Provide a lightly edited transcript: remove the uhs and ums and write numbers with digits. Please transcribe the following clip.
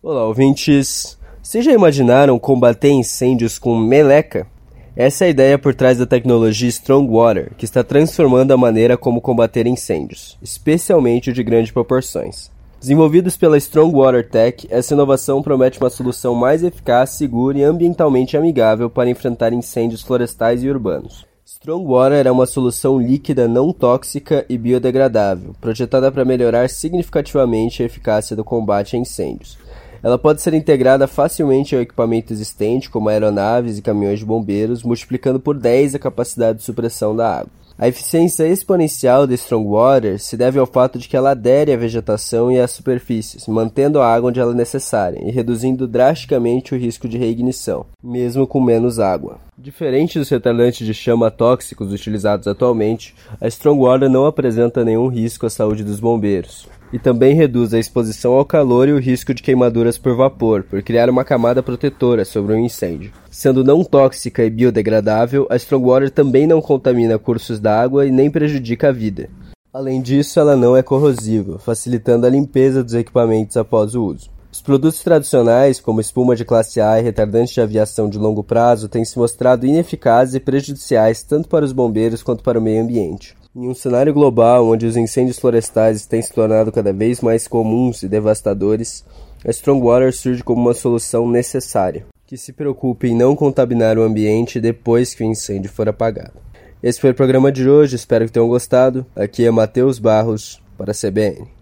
Olá, ouvintes! Vocês já imaginaram combater incêndios com meleca? Essa é a ideia por trás da tecnologia Strong Water, que está transformando a maneira como combater incêndios, especialmente de grandes proporções. Desenvolvidos pela Strong Water Tech, essa inovação promete uma solução mais eficaz, segura e ambientalmente amigável para enfrentar incêndios florestais e urbanos. Strong Water é uma solução líquida não tóxica e biodegradável, projetada para melhorar significativamente a eficácia do combate a incêndios. Ela pode ser integrada facilmente ao equipamento existente, como aeronaves e caminhões de bombeiros, multiplicando por 10 a capacidade de supressão da água. A eficiência exponencial da Strong Water se deve ao fato de que ela adere à vegetação e às superfícies, mantendo a água onde ela é necessária e reduzindo drasticamente o risco de reignição, mesmo com menos água. Diferente dos retardantes de chama tóxicos utilizados atualmente, a Strong Water não apresenta nenhum risco à saúde dos bombeiros. E também reduz a exposição ao calor e o risco de queimaduras por vapor, por criar uma camada protetora sobre um incêndio. Sendo não tóxica e biodegradável, a Strong Water também não contamina cursos d'água e nem prejudica a vida. Além disso, ela não é corrosiva, facilitando a limpeza dos equipamentos após o uso. Os produtos tradicionais, como espuma de classe A e retardantes de aviação de longo prazo, têm se mostrado ineficazes e prejudiciais tanto para os bombeiros quanto para o meio ambiente. Em um cenário global onde os incêndios florestais têm se tornado cada vez mais comuns e devastadores, a Strong Water surge como uma solução necessária, que se preocupe em não contaminar o ambiente depois que o incêndio for apagado. Esse foi o programa de hoje, espero que tenham gostado. Aqui é Matheus Barros, para a CBN.